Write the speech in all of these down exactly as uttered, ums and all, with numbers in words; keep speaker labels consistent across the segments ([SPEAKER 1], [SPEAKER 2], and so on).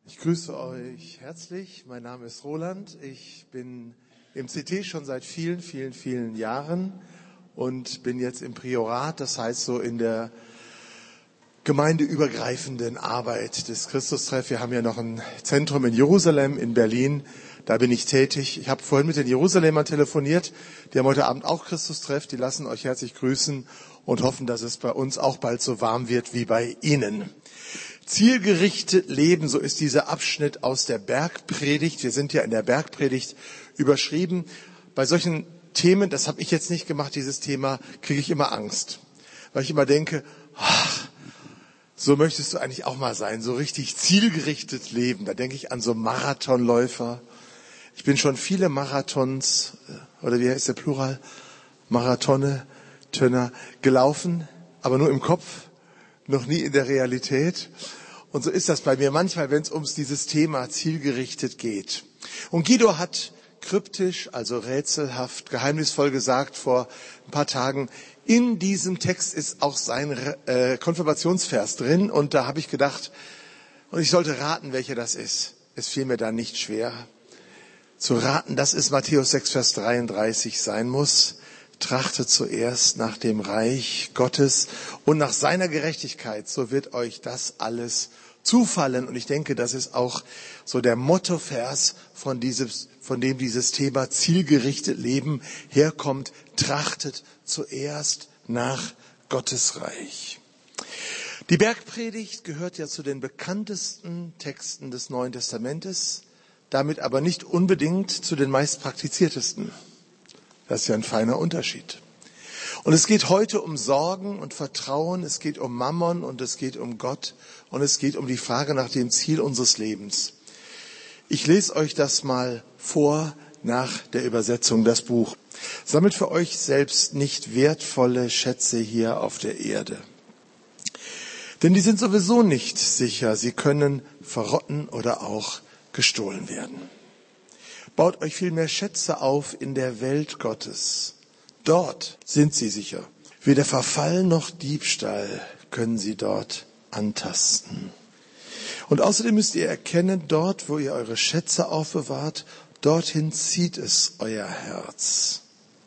[SPEAKER 1] Ich grüße euch herzlich. Mein Name ist Roland. Ich bin im C T schon seit vielen, vielen, vielen Jahren und bin jetzt im Priorat, das heißt so in der gemeindeübergreifenden Arbeit des Christustreff. Wir haben ja noch ein Zentrum in Jerusalem, in Berlin. Da bin ich tätig. Ich habe vorhin mit den Jerusalemern telefoniert. Die haben heute Abend auch Christustreff. Die lassen euch herzlich grüßen und hoffen, dass es bei uns auch bald so warm wird wie bei Ihnen. Zielgerichtet leben, so ist dieser Abschnitt aus der Bergpredigt. Wir sind ja in der Bergpredigt überschrieben. Bei solchen Themen, das habe ich jetzt nicht gemacht, dieses Thema, kriege ich immer Angst. Weil ich immer denke, ach, so möchtest du eigentlich auch mal sein, so richtig zielgerichtet leben. Da denke ich an so Marathonläufer. Ich bin schon viele Marathons, oder wie heißt der Plural? Marathone, Tönner, gelaufen, aber nur im Kopf, noch nie in der Realität. Und so ist das bei mir manchmal, wenn es ums dieses Thema zielgerichtet geht. Und Guido hat kryptisch, also rätselhaft, geheimnisvoll gesagt vor ein paar Tagen, in diesem Text ist auch sein äh, Konfirmationsvers drin. Und da habe ich gedacht, und ich sollte raten, welcher das ist. Es fiel mir da nicht schwer zu raten, dass es Matthäus sechs, Vers dreiunddreißig sein muss. Trachtet zuerst nach dem Reich Gottes und nach seiner Gerechtigkeit, so wird euch das alles zufallen. Und ich denke, das ist auch so der Mottovers, von, dieses, von dem dieses Thema zielgerichtet Leben herkommt. Trachtet zuerst nach Gottes Reich. Die Bergpredigt gehört ja zu den bekanntesten Texten des Neuen Testamentes, damit aber nicht unbedingt zu den meist praktiziertesten. Das ist ja ein feiner Unterschied. Und es geht heute um Sorgen und Vertrauen, es geht um Mammon und es geht um Gott und es geht um die Frage nach dem Ziel unseres Lebens. Ich lese euch das mal vor nach der Übersetzung, das Buch. Sammelt für euch selbst nicht wertvolle Schätze hier auf der Erde. Denn die sind sowieso nicht sicher, sie können verrotten oder auch gestohlen werden. Baut euch vielmehr Schätze auf in der Welt Gottes. Dort sind sie sicher. Weder Verfall noch Diebstahl können sie dort antasten. Und außerdem müsst ihr erkennen, dort, wo ihr eure Schätze aufbewahrt, dorthin zieht es euer Herz.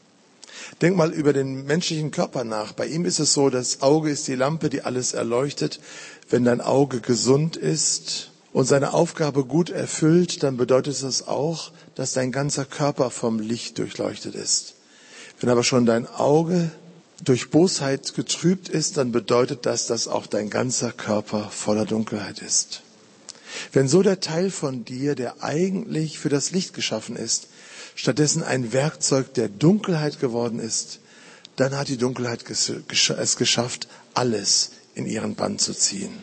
[SPEAKER 1] Denkt mal über den menschlichen Körper nach. Bei ihm ist es so, das Auge ist die Lampe, die alles erleuchtet. Wenn dein Auge gesund ist und seine Aufgabe gut erfüllt, dann bedeutet das auch, dass dein ganzer Körper vom Licht durchleuchtet ist. Wenn aber schon dein Auge durch Bosheit getrübt ist, dann bedeutet das, dass auch dein ganzer Körper voller Dunkelheit ist. Wenn so der Teil von dir, der eigentlich für das Licht geschaffen ist, stattdessen ein Werkzeug der Dunkelheit geworden ist, dann hat die Dunkelheit es geschafft, alles in ihren Bann zu ziehen.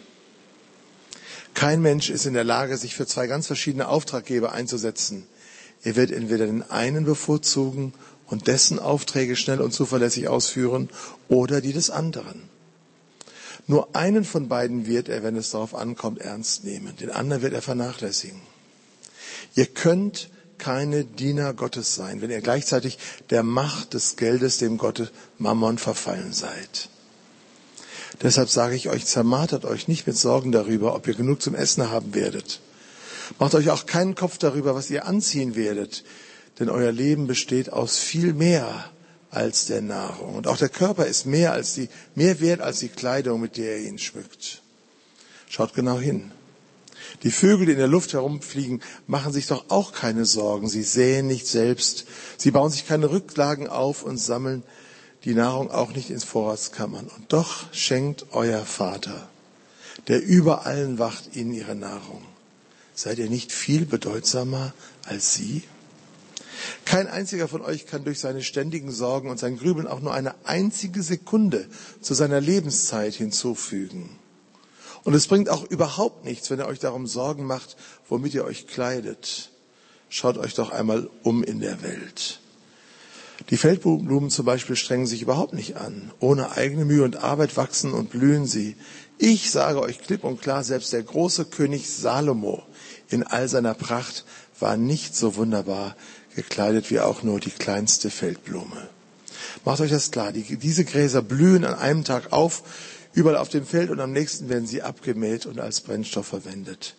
[SPEAKER 1] Kein Mensch ist in der Lage, sich für zwei ganz verschiedene Auftraggeber einzusetzen. Er wird entweder den einen bevorzugen und dessen Aufträge schnell und zuverlässig ausführen oder die des anderen. Nur einen von beiden wird er, wenn es darauf ankommt, ernst nehmen. Den anderen wird er vernachlässigen. Ihr könnt keine Diener Gottes sein, wenn ihr gleichzeitig der Macht des Geldes, dem Gott Mammon, verfallen seid. Deshalb sage ich euch, zermartert euch nicht mit Sorgen darüber, ob ihr genug zum Essen haben werdet. Macht euch auch keinen Kopf darüber, was ihr anziehen werdet, denn euer Leben besteht aus viel mehr als der Nahrung. Und auch der Körper ist mehr als die, mehr wert als die Kleidung, mit der ihr ihn schmückt. Schaut genau hin. Die Vögel, die in der Luft herumfliegen, machen sich doch auch keine Sorgen. Sie säen nicht selbst. Sie bauen sich keine Rücklagen auf und sammeln die Nahrung auch nicht ins Vorratskammern. Und doch schenkt euer Vater, der über allen wacht, ihnen ihre Nahrung. Seid ihr nicht viel bedeutsamer als sie? Kein einziger von euch kann durch seine ständigen Sorgen und sein Grübeln auch nur eine einzige Sekunde zu seiner Lebenszeit hinzufügen. Und es bringt auch überhaupt nichts, wenn ihr euch darum Sorgen macht, womit ihr euch kleidet. Schaut euch doch einmal um in der Welt. Die Feldblumen zum Beispiel strengen sich überhaupt nicht an. Ohne eigene Mühe und Arbeit wachsen und blühen sie. Ich sage euch klipp und klar, selbst der große König Salomo in all seiner Pracht war nicht so wunderbar gekleidet wie auch nur die kleinste Feldblume. Macht euch das klar, die, diese Gräser blühen an einem Tag auf, überall auf dem Feld und am nächsten werden sie abgemäht und als Brennstoff verwendet.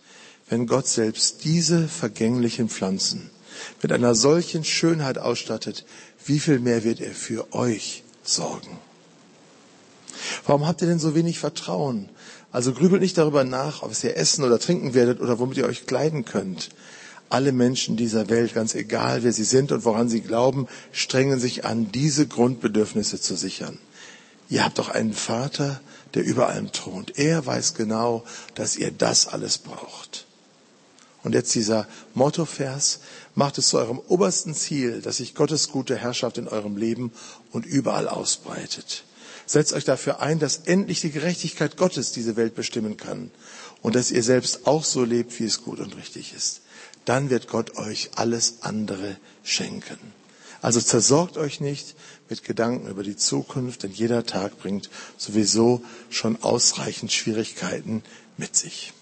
[SPEAKER 1] wenn Gott selbst diese vergänglichen Pflanzen mit einer solchen Schönheit ausstattet, wie viel mehr wird er für euch sorgen? Warum habt ihr denn so wenig Vertrauen? Also grübelt nicht darüber nach, ob ihr essen oder trinken werdet oder womit ihr euch kleiden könnt. Alle Menschen dieser Welt, ganz egal wer sie sind und woran sie glauben, strengen sich an, diese Grundbedürfnisse zu sichern. Ihr habt doch einen Vater, der über allem thront. Er weiß genau, dass ihr das alles braucht. Und jetzt dieser Mottovers: Macht es zu eurem obersten Ziel, dass sich Gottes gute Herrschaft in eurem Leben und überall ausbreitet. Setzt euch dafür ein, dass endlich die Gerechtigkeit Gottes diese Welt bestimmen kann und dass ihr selbst auch so lebt, wie es gut und richtig ist. Dann wird Gott euch alles andere schenken. Also zersorgt euch nicht mit Gedanken über die Zukunft, denn jeder Tag bringt sowieso schon ausreichend Schwierigkeiten mit sich.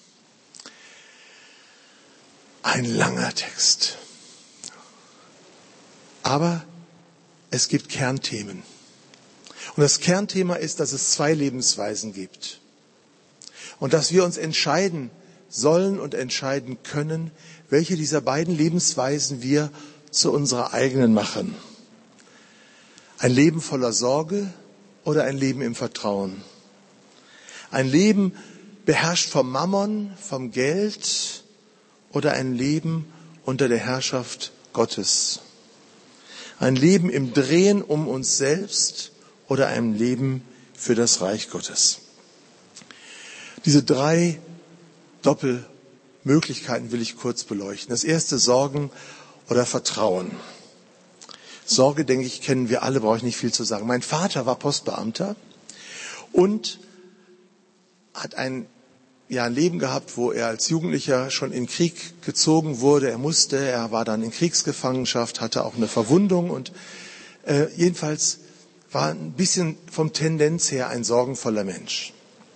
[SPEAKER 1] Ein langer Text. Aber es gibt Kernthemen. Und das Kernthema ist, dass es zwei Lebensweisen gibt. Und dass wir uns entscheiden sollen und entscheiden können, welche dieser beiden Lebensweisen wir zu unserer eigenen machen. Ein Leben voller Sorge oder ein Leben im Vertrauen. Ein Leben beherrscht vom Mammon, vom Geld oder ein Leben unter der Herrschaft Gottes. Ein Leben im Drehen um uns selbst oder ein Leben für das Reich Gottes. Diese drei Doppelmöglichkeiten will ich kurz beleuchten. Das erste, Sorgen oder Vertrauen. Sorge, denke ich, kennen wir alle, brauche ich nicht viel zu sagen. Mein Vater war Postbeamter und hat ein, ja, ein Leben gehabt, wo er als Jugendlicher schon in Krieg gezogen wurde. Er musste, er war dann in Kriegsgefangenschaft, hatte auch eine Verwundung und äh, jedenfalls war ein bisschen vom Tendenz her ein sorgenvoller Mensch.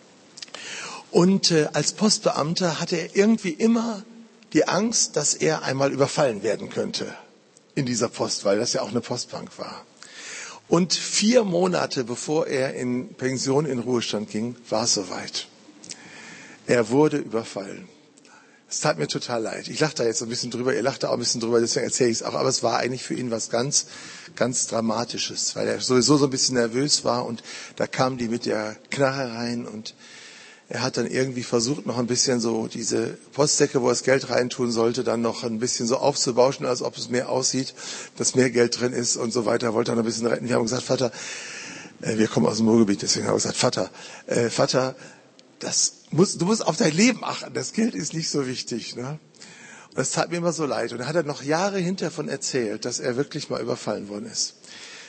[SPEAKER 1] Und äh, als Postbeamter hatte er irgendwie immer die Angst, dass er einmal überfallen werden könnte in dieser Post, weil das ja auch eine Postbank war. Und vier Monate bevor er in Pension, in Ruhestand ging, war es soweit. Er wurde überfallen. Es tat mir total leid. Ich lache da jetzt ein bisschen drüber, ihr lacht da auch ein bisschen drüber, deswegen erzähle ich es auch. Aber es war eigentlich für ihn was ganz, ganz Dramatisches, weil er sowieso so ein bisschen nervös war und da kamen die mit der Knarre rein und er hat dann irgendwie versucht, noch ein bisschen so diese Postsäcke, wo er das Geld reintun sollte, dann noch ein bisschen so aufzubauschen, als ob es mehr aussieht, dass mehr Geld drin ist und so weiter. Er wollte dann ein bisschen retten. Wir haben gesagt, Vater, äh, wir kommen aus dem Ruhrgebiet, deswegen haben wir gesagt, Vater, äh, Vater, das muss, du musst auf dein Leben achten. Das Geld ist nicht so wichtig, ne? Und das tat mir immer so leid. Und er hat dann noch Jahre hinterher von erzählt, dass er wirklich mal überfallen worden ist.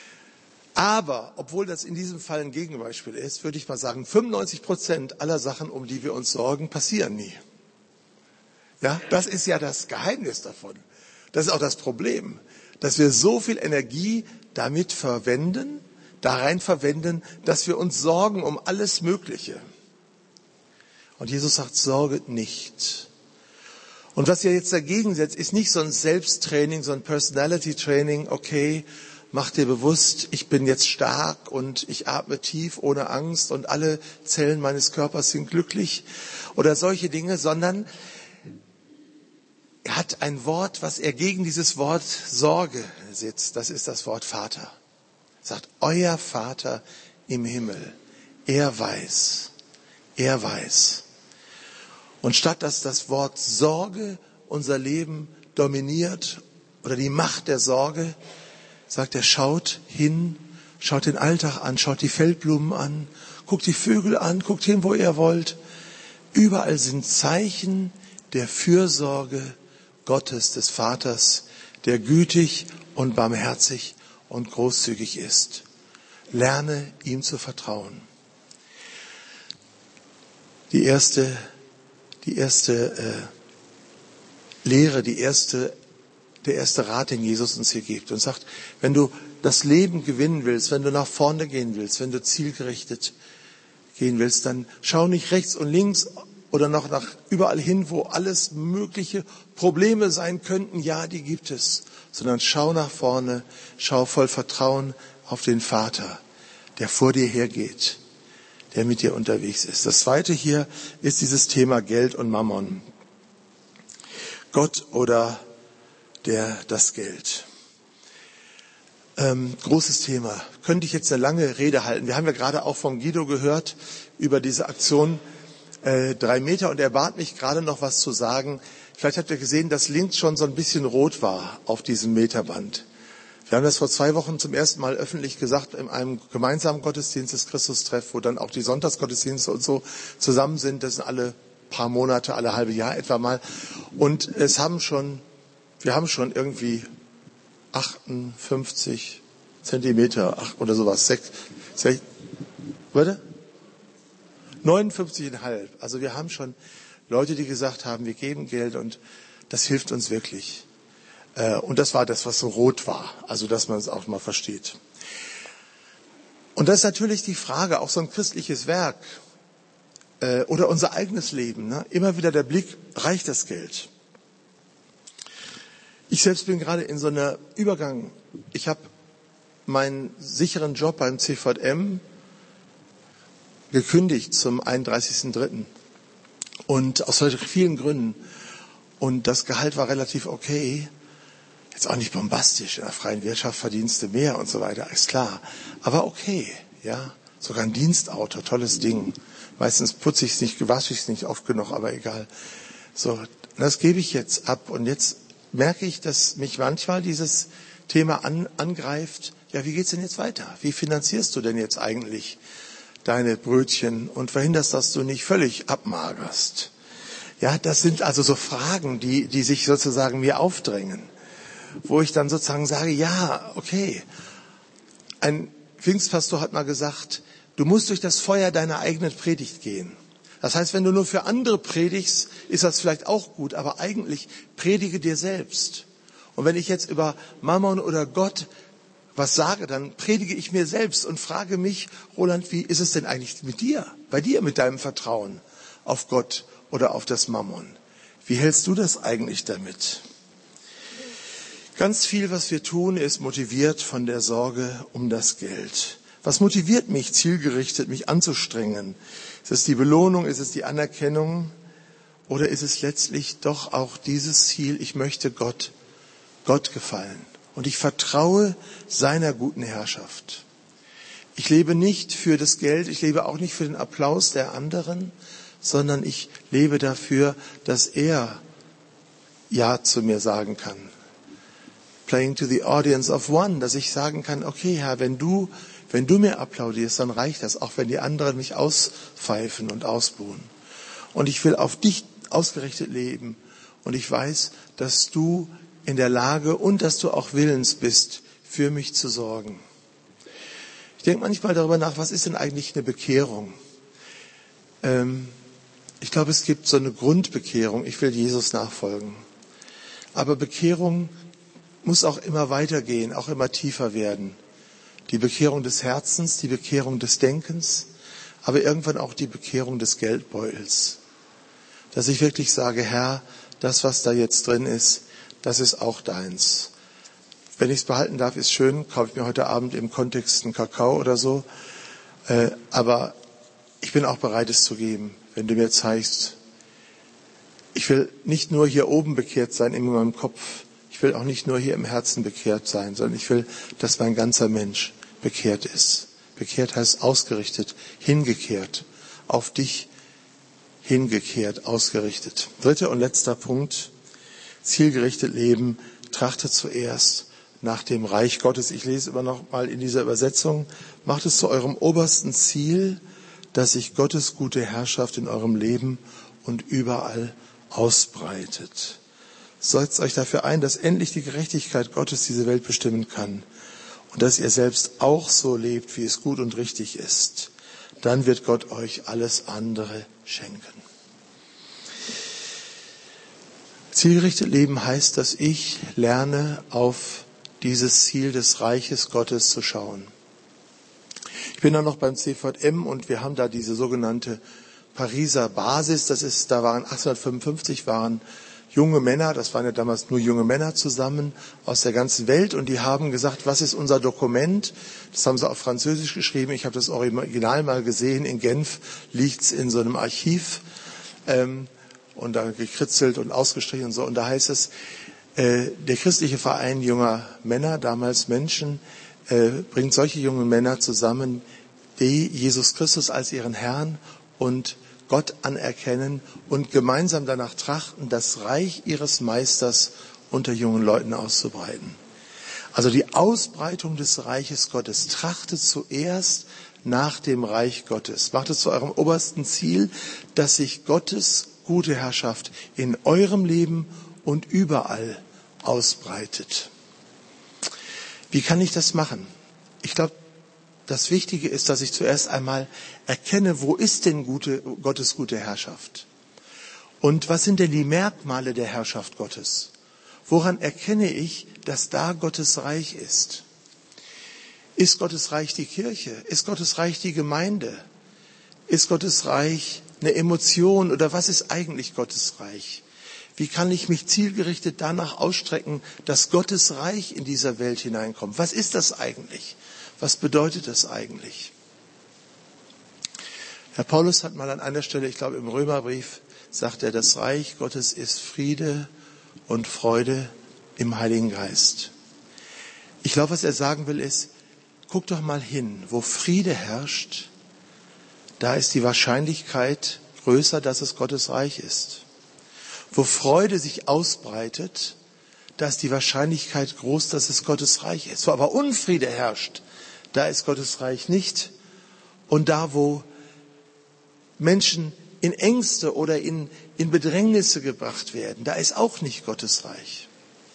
[SPEAKER 1] Aber, obwohl das in diesem Fall ein Gegenbeispiel ist, würde ich mal sagen, fünfundneunzig Prozent aller Sachen, um die wir uns sorgen, passieren nie. Ja, das ist ja das Geheimnis davon. Das ist auch das Problem, dass wir so viel Energie damit verwenden, da rein verwenden, dass wir uns sorgen um alles Mögliche. Und Jesus sagt, sorget nicht. Und was ihr jetzt dagegen setzt, ist nicht so ein Selbsttraining, so ein Personality-Training, okay, mach dir bewusst, ich bin jetzt stark und ich atme tief ohne Angst und alle Zellen meines Körpers sind glücklich oder solche Dinge, sondern er hat ein Wort, was er gegen dieses Wort Sorge setzt. Das ist das Wort Vater. Er sagt, euer Vater im Himmel, er weiß, er weiß. Und statt dass das Wort Sorge unser Leben dominiert oder die Macht der Sorge, sagt er, schaut hin, schaut den Alltag an, schaut die Feldblumen an, guckt die Vögel an, guckt hin, wo ihr wollt. Überall sind Zeichen der Fürsorge Gottes, des Vaters, der gütig und barmherzig und großzügig ist. Lerne ihm zu vertrauen. Die erste, die erste äh, Lehre, die erste der erste Rat, den Jesus uns hier gibt und sagt, wenn du das Leben gewinnen willst, wenn du nach vorne gehen willst, wenn du zielgerichtet gehen willst, dann schau nicht rechts und links oder noch nach überall hin, wo alles mögliche Probleme sein könnten. Ja, die gibt es. Sondern schau nach vorne, schau voll Vertrauen auf den Vater, der vor dir hergeht, der mit dir unterwegs ist. Das zweite hier ist dieses Thema Geld und Mammon. Gott oder der, das Geld. Ähm, großes Thema. Könnte ich jetzt eine lange Rede halten. Wir haben ja gerade auch von Guido gehört über diese Aktion äh, drei Meter und er bat mich gerade noch was zu sagen. Vielleicht habt ihr gesehen, dass links schon so ein bisschen rot war auf diesem Meterband. Wir haben das vor zwei Wochen zum ersten Mal öffentlich gesagt in einem gemeinsamen Gottesdienst des Christustreff, wo dann auch die Sonntagsgottesdienste und so zusammen sind. Das sind alle paar Monate, alle halbe Jahr etwa mal. Und es haben schon, wir haben schon irgendwie achtundfünfzig Zentimeter ach, oder sowas. Sechs, sechs, warte? neunundfünfzig Komma fünf. Also wir haben schon Leute, die gesagt haben, wir geben Geld und das hilft uns wirklich. Und das war das, was so rot war. Also dass man es auch mal versteht. Und das ist natürlich die Frage, auch so ein christliches Werk äh, oder unser eigenes Leben. Ne? Immer wieder der Blick, reicht das Geld? Ich selbst bin gerade in so einer Übergang. Ich habe meinen sicheren Job beim C V M gekündigt zum einunddreißigsten dritten Und aus vielen Gründen. Und das Gehalt war relativ okay. Jetzt auch nicht bombastisch. In der freien Wirtschaft verdienst du mehr und so weiter, ist klar. Aber okay, ja. Sogar ein Dienstauto, tolles Ding. Meistens putze ich es nicht, wasche ich es nicht oft genug, aber egal. So, das gebe ich jetzt ab. Und jetzt merke ich, dass mich manchmal dieses Thema an, angreift. Ja, wie geht's denn jetzt weiter? Wie finanzierst du denn jetzt eigentlich deine Brötchen und verhinderst, dass du nicht völlig abmagerst? Ja, das sind also so Fragen, die, die sich sozusagen mir aufdrängen, wo ich dann sozusagen sage, ja, okay. Ein Pfingstpastor hat mal gesagt, du musst durch das Feuer deiner eigenen Predigt gehen. Das heißt, wenn du nur für andere predigst, ist das vielleicht auch gut, aber eigentlich predige dir selbst. Und wenn ich jetzt über Mammon oder Gott was sage, dann predige ich mir selbst und frage mich, Roland, wie ist es denn eigentlich mit dir, bei dir, mit deinem Vertrauen auf Gott oder auf das Mammon? Wie hältst du das eigentlich damit? Ganz viel, was wir tun, ist motiviert von der Sorge um das Geld. Was motiviert mich, zielgerichtet mich anzustrengen? Ist es die Belohnung, ist es die Anerkennung oder ist es letztlich doch auch dieses Ziel, ich möchte Gott, Gott gefallen und ich vertraue seiner guten Herrschaft. Ich lebe nicht für das Geld, ich lebe auch nicht für den Applaus der anderen, sondern ich lebe dafür, dass er Ja zu mir sagen kann. Playing to the audience of one, dass ich sagen kann, okay Herr, wenn du Wenn du mir applaudierst, dann reicht das, auch wenn die anderen mich auspfeifen und ausbuhen. Und ich will auf dich ausgerichtet leben. Und ich weiß, dass du in der Lage und dass du auch willens bist, für mich zu sorgen. Ich denke manchmal darüber nach, was ist denn eigentlich eine Bekehrung? Ähm, ich glaube, es gibt so eine Grundbekehrung. Ich will Jesus nachfolgen. Aber Bekehrung muss auch immer weitergehen, auch immer tiefer werden. Die Bekehrung des Herzens, die Bekehrung des Denkens, aber irgendwann auch die Bekehrung des Geldbeutels. Dass ich wirklich sage, Herr, das, was da jetzt drin ist, das ist auch deins. Wenn ich es behalten darf, ist schön, kaufe ich mir heute Abend im Kontext einen Kakao oder so. Äh, aber ich bin auch bereit, es zu geben, wenn du mir zeigst. Ich will nicht nur hier oben bekehrt sein in meinem Kopf. Ich will auch nicht nur hier im Herzen bekehrt sein, sondern ich will, dass mein ganzer Mensch bekehrt ist. Bekehrt heißt ausgerichtet, hingekehrt, auf dich hingekehrt, ausgerichtet. Dritter und letzter Punkt, zielgerichtet leben, trachte zuerst nach dem Reich Gottes. Ich lese immer noch mal in dieser Übersetzung, macht es zu eurem obersten Ziel, dass sich Gottes gute Herrschaft in eurem Leben und überall ausbreitet. Setzt euch dafür ein, dass endlich die Gerechtigkeit Gottes diese Welt bestimmen kann und dass ihr selbst auch so lebt, wie es gut und richtig ist. Dann wird Gott euch alles andere schenken. Zielgerichtet leben heißt, dass ich lerne, auf dieses Ziel des Reiches Gottes zu schauen. Ich bin dann noch beim C V M und wir haben da diese sogenannte Pariser Basis. Das ist, da waren achtzehnhundertfünfundfünfzig waren junge Männer, das waren ja damals nur junge Männer zusammen aus der ganzen Welt und die haben gesagt, was ist unser Dokument? Das haben sie auf Französisch geschrieben. Ich habe das Original mal gesehen. In Genf liegt es in so einem Archiv. und da gekritzelt und ausgestrichen und so. Und da heißt es, äh, der christliche Verein junger Männer, damals Menschen, äh, bringt solche jungen Männer zusammen, die Jesus Christus als ihren Herrn und Gott anerkennen und gemeinsam danach trachten, das Reich ihres Meisters unter jungen Leuten auszubreiten. Also die Ausbreitung des Reiches Gottes. Trachtet zuerst nach dem Reich Gottes. Macht es zu eurem obersten Ziel, dass sich Gottes gute Herrschaft in eurem Leben und überall ausbreitet. Wie kann ich das machen? Ich glaube, das Wichtige ist, dass ich zuerst einmal erkenne, wo ist denn gute, Gottes gute Herrschaft? Und was sind denn die Merkmale der Herrschaft Gottes? Woran erkenne ich, dass da Gottes Reich ist? Ist Gottes Reich die Kirche? Ist Gottes Reich die Gemeinde? Ist Gottes Reich eine Emotion oder was ist eigentlich Gottes Reich? Wie kann ich mich zielgerichtet danach ausstrecken, dass Gottes Reich in dieser Welt hineinkommt? Was ist das eigentlich? Was bedeutet das eigentlich? Herr Paulus hat mal an einer Stelle, ich glaube im Römerbrief, sagt er, das Reich Gottes ist Friede und Freude im Heiligen Geist. Ich glaube, was er sagen will, ist, guck doch mal hin, wo Friede herrscht, da ist die Wahrscheinlichkeit größer, dass es Gottes Reich ist. Wo Freude sich ausbreitet, da ist die Wahrscheinlichkeit groß, dass es Gottes Reich ist. Wo aber Unfriede herrscht, da ist Gottes Reich nicht. Und da, wo Menschen in Ängste oder in, in Bedrängnisse gebracht werden, da ist auch nicht Gottes Reich.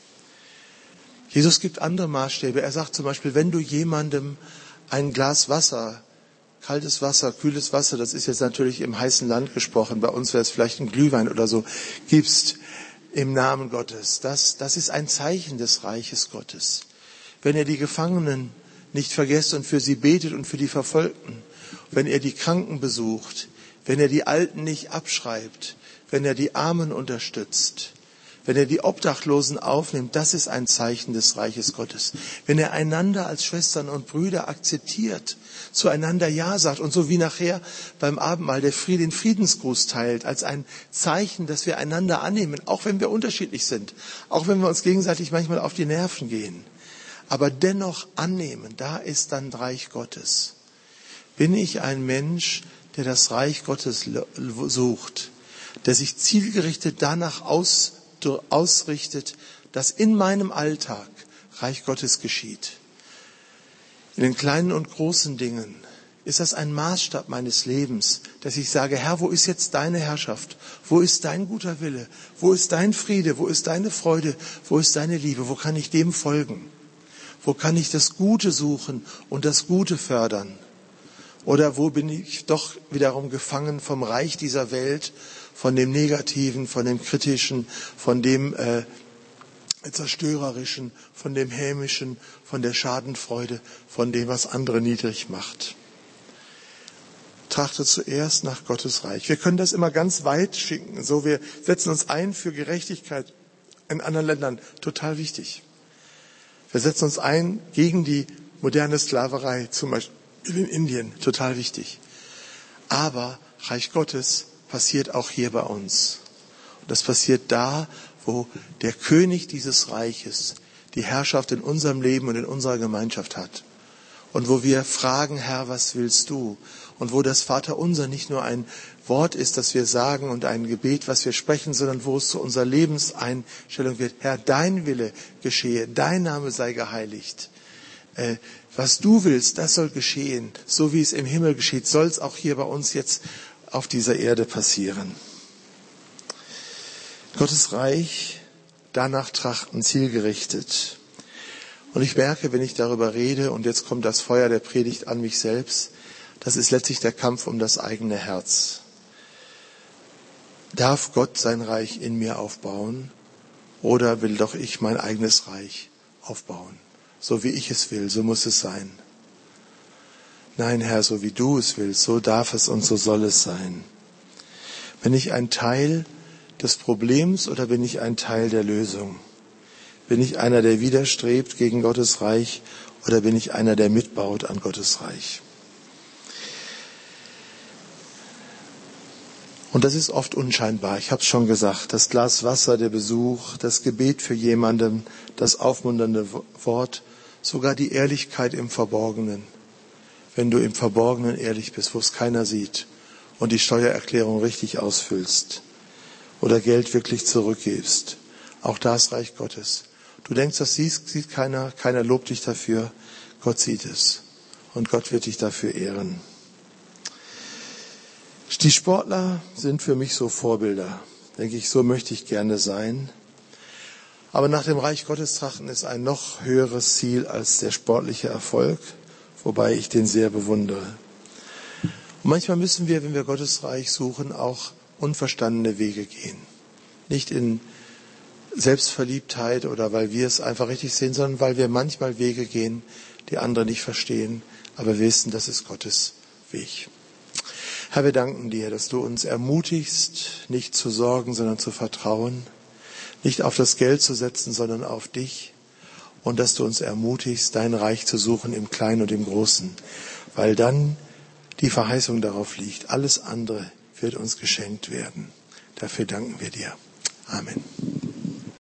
[SPEAKER 1] Jesus gibt andere Maßstäbe. Er sagt zum Beispiel, wenn du jemandem ein Glas Wasser, kaltes Wasser, kühles Wasser, das ist jetzt natürlich im heißen Land gesprochen, bei uns wäre es vielleicht ein Glühwein oder so, gibst im Namen Gottes, das, das ist ein Zeichen des Reiches Gottes. Wenn er die Gefangenen nicht vergesst und für sie betet und für die Verfolgten, wenn er die Kranken besucht, wenn er die Alten nicht abschreibt, wenn er die Armen unterstützt, wenn er die Obdachlosen aufnimmt, das ist ein Zeichen des Reiches Gottes. Wenn er einander als Schwestern und Brüder akzeptiert, zueinander Ja sagt und so wie nachher beim Abendmahl der Friede, den Friedensgruß teilt, als ein Zeichen, dass wir einander annehmen, auch wenn wir unterschiedlich sind, auch wenn wir uns gegenseitig manchmal auf die Nerven gehen. Aber dennoch annehmen, da ist dann Reich Gottes. Bin ich ein Mensch, der das Reich Gottes sucht, der sich zielgerichtet danach aus, ausrichtet, dass in meinem Alltag Reich Gottes geschieht? In den kleinen und großen Dingen ist das ein Maßstab meines Lebens, dass ich sage, Herr, wo ist jetzt deine Herrschaft? Wo ist dein guter Wille? Wo ist dein Friede? Wo ist deine Freude? Wo ist deine Liebe? Wo kann ich dem folgen? Wo kann ich das Gute suchen und das Gute fördern? Oder wo bin ich doch wiederum gefangen vom Reich dieser Welt, von dem Negativen, von dem Kritischen, von dem äh, Zerstörerischen, von dem Hämischen, von der Schadenfreude, von dem, was andere niedrig macht. Trachtet zuerst nach Gottes Reich. Wir können das immer ganz weit schicken. So, wir setzen uns ein für Gerechtigkeit in anderen Ländern. Total wichtig. Wir setzen uns ein gegen die moderne Sklaverei, zum Beispiel in Indien. Total wichtig. Aber Reich Gottes passiert auch hier bei uns. Und das passiert da, wo der König dieses Reiches die Herrschaft in unserem Leben und in unserer Gemeinschaft hat. Und wo wir fragen, Herr, was willst du? Und wo das Vaterunser nicht nur ein Wort ist, das wir sagen und ein Gebet, was wir sprechen, sondern wo es zu unserer Lebenseinstellung wird. Herr, dein Wille geschehe, dein Name sei geheiligt. Äh, was du willst, das soll geschehen. So wie es im Himmel geschieht, soll es auch hier bei uns jetzt auf dieser Erde passieren. Gottes Reich, danach trachten, zielgerichtet. Und ich merke, wenn ich darüber rede, und jetzt kommt das Feuer der Predigt an mich selbst, das ist letztlich der Kampf um das eigene Herz. Darf Gott sein Reich in mir aufbauen oder will doch ich mein eigenes Reich aufbauen? So wie ich es will, so muss es sein. Nein, Herr, so wie du es willst, so darf es und so soll es sein. Bin ich ein Teil des Problems oder bin ich ein Teil der Lösung? Bin ich einer, der widerstrebt gegen Gottes Reich oder bin ich einer, der mitbaut an Gottes Reich? Und das ist oft unscheinbar. Ich habe es schon gesagt. Das Glas Wasser, der Besuch, das Gebet für jemanden, das aufmunternde Wort, sogar die Ehrlichkeit im Verborgenen. Wenn du im Verborgenen ehrlich bist, wo es keiner sieht und die Steuererklärung richtig ausfüllst oder Geld wirklich zurückgibst. Auch das Reich Gottes. Du denkst, das sieht, sieht keiner, keiner lobt dich dafür. Gott sieht es und Gott wird dich dafür ehren. Die Sportler sind für mich so Vorbilder. Denke ich, so möchte ich gerne sein. Aber nach dem Reich Gottes trachten ist ein noch höheres Ziel als der sportliche Erfolg, wobei ich den sehr bewundere. Und manchmal müssen wir, wenn wir Gottes Reich suchen, auch unverstandene Wege gehen. Nicht in Selbstverliebtheit oder weil wir es einfach richtig sehen, sondern weil wir manchmal Wege gehen, die andere nicht verstehen, aber wissen, das ist Gottes Weg. Herr, wir danken dir, dass du uns ermutigst, nicht zu sorgen, sondern zu vertrauen, nicht auf das Geld zu setzen, sondern auf dich und dass du uns ermutigst, dein Reich zu suchen im Kleinen und im Großen, weil dann die Verheißung darauf liegt. Alles andere wird uns geschenkt werden. Dafür danken wir dir. Amen.